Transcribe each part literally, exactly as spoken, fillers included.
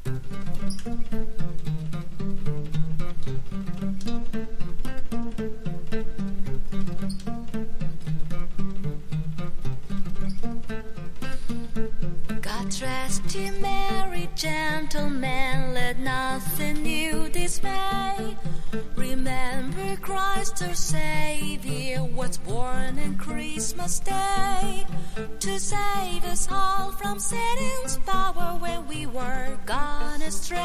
God rest ye merry gentlemen, let nothing you dismay. Remember Christ our Savior was born on Christmas Day, to save us all from Satan's power when we were gone astray.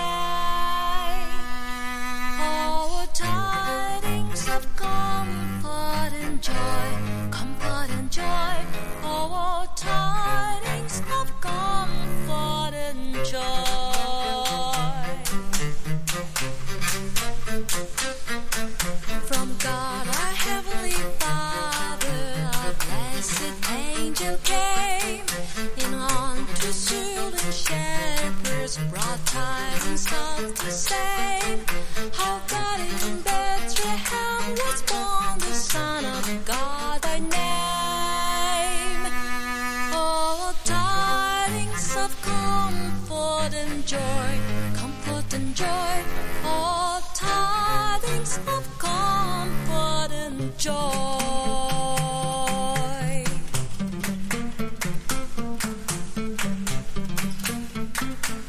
Oh, tidings of comfort and joy, comfort and joy. Oh, tidings of comfort and joy. From God our Heavenly Father, a blessed angel came, and unto children shepherds brought tidings of the same. How God in Bethlehem was born, the Son of God by name. Oh, tidings of comfort and joy, comfort and joy. Oh, tidings of